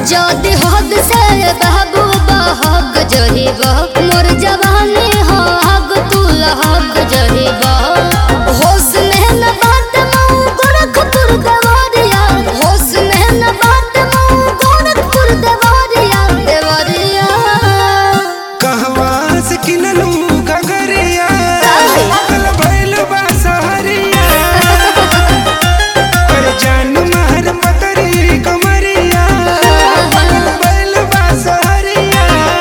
जदि हद से बाबू बहक जहिबा मोर जवानी हक तू लहक जहिबा होश में न बात मऊ गोरखपुर देवरिया होश में न बात मऊ गोरखपुर देवरिया देवरिया कहवा से किनलू गगरिया कल भइल बा सहरिया कर जान मार पतरी कमरिया कल भइल बा सहरिया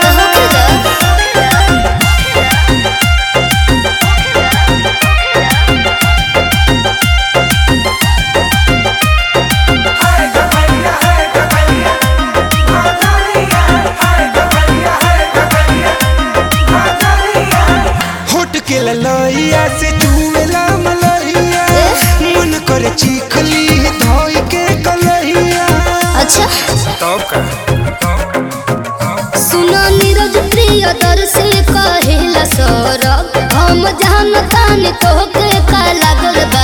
होट के ललैया से चूमेला मलैया मन करे चीखली धोई के कलैया। अच्छा तब का सुना नीरज प्रियदर्शी कहिला सौरभ हम जानतानी तोहके का लागल बा